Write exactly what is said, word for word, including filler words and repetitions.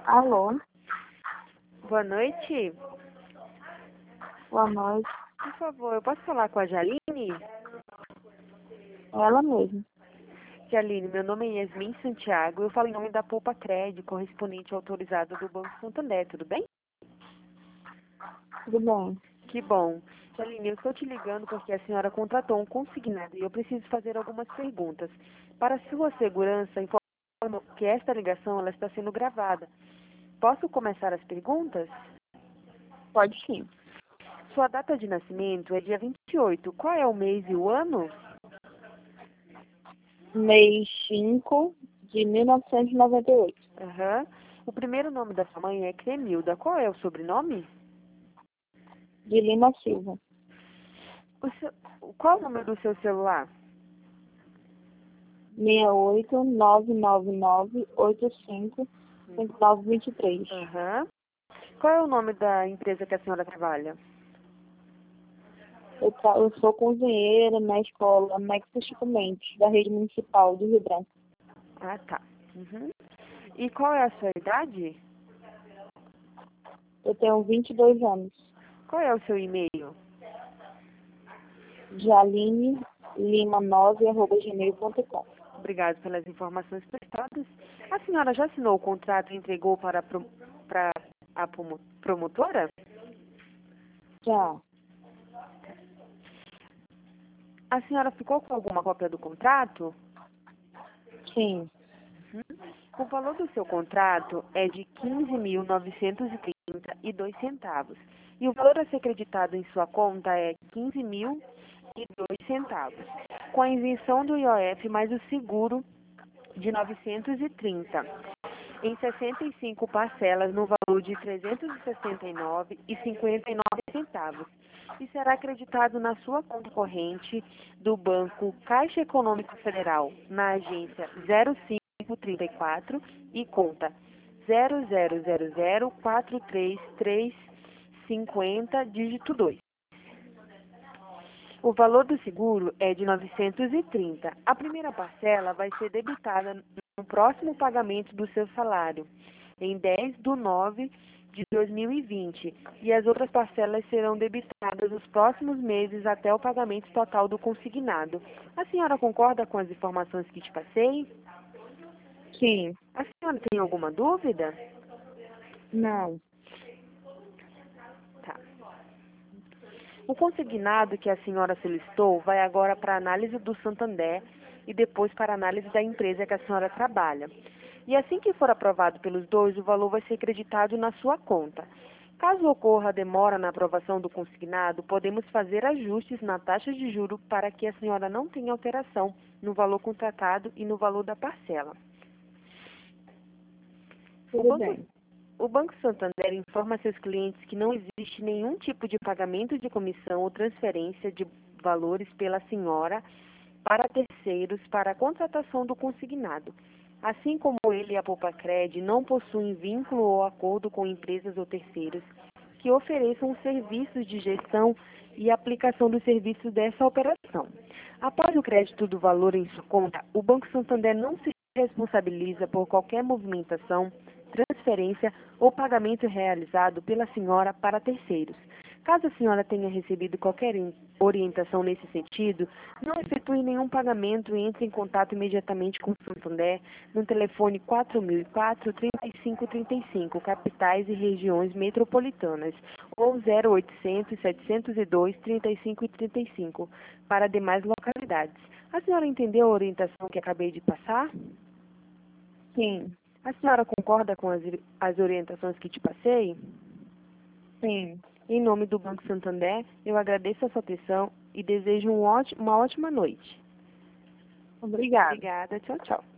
Alô, Boa noite. boa noite. Por favor, eu posso falar com a Jaline? Ela mesma. Jaline, meu nome é Yasmin Santiago. Eu falo em nome da Poupa Crédito, correspondente autorizado do Banco Santander, tudo bem? Tudo bem? Que bom. Jaline, eu estou te ligando porque a senhora contratou um consignado e eu preciso fazer algumas perguntas. Para sua segurança, informo que esta ligação ela está sendo gravada. Posso começar as perguntas? Pode sim. Sua data de nascimento é dia vinte e oito. Qual é o mês e o ano? Mês cinco de mil novecentos e noventa e oito. Aham. O primeiro nome da sua mãe é Cremilda. Qual é o sobrenome? De Lima Silva. O seu- Qual o número do seu celular? seis oito nove nove nove oito cinco cinco nove dois três. Aham. Qual é o nome da empresa que a senhora trabalha? Eu, tra- eu sou cozinheira na escola Nexus Chico Mendes, da rede municipal do Rio Branco. Ah, tá. Uhum. E qual é a sua idade? Eu tenho vinte e dois anos. Qual é o seu e-mail? Jaline Lima nove arroba gmail ponto com. Obrigado pelas informações prestadas. A senhora já assinou o contrato e entregou para a, pro- para a promo- promotora? Já. A senhora ficou com alguma cópia do contrato? Sim. O valor do seu contrato é de quinze mil novecentos e trinta e dois centavos. E o valor a ser creditado em sua conta é quinze mil e dois centavos, com a isenção do I O F mais o seguro de novecentos e trinta, em sessenta e cinco parcelas no valor de trezentos e sessenta e nove reais e cinquenta e nove centavos. E será acreditado na sua conta corrente do Banco Caixa Econômica Federal, na agência zero cinco trinta e quatro e conta zero zero zero zero quatro três três cinco zero, dígito dois. O valor do seguro é de novecentos e trinta. A primeira parcela vai ser debitada no próximo pagamento do seu salário, em dez de nove de dois mil e vinte, e as outras parcelas serão debitadas nos próximos meses até o pagamento total do consignado. A senhora concorda com as informações que te passei? Sim. A senhora tem alguma dúvida? Não. Tá. O consignado que a senhora solicitou vai agora para a análise do Santander e depois para a análise da empresa que a senhora trabalha. E assim que for aprovado pelos dois, o valor vai ser creditado na sua conta. Caso ocorra demora na aprovação do consignado, podemos fazer ajustes na taxa de juro para que a senhora não tenha alteração no valor contratado e no valor da parcela. O Tudo banco bem. O Banco Santander informa a seus clientes que não existe nenhum tipo de pagamento de comissão ou transferência de valores pela senhora para terceiros para a contratação do consignado. Assim como ele e a Poupa-Cred não possuem vínculo ou acordo com empresas ou terceiros que ofereçam serviços de gestão e aplicação dos serviços dessa operação. Após o crédito do valor em sua conta, o Banco Santander não se responsabiliza por qualquer movimentação, transferência ou pagamento realizado pela senhora para terceiros. Caso a senhora tenha recebido qualquer orientação nesse sentido, não efetue nenhum pagamento e entre em contato imediatamente com o Santander no telefone quatro mil e quatro, trinta e cinco trinta e cinco, capitais e regiões metropolitanas, ou zero oitocentos, setecentos e dois, trinta e cinco trinta e cinco, para demais localidades. A senhora entendeu a orientação que acabei de passar? Sim. A senhora concorda com as, as orientações que te passei? Sim. Em nome do Banco Santander, eu agradeço a sua atenção e desejo um ótimo, uma ótima noite. Obrigada. Obrigada. Tchau, tchau.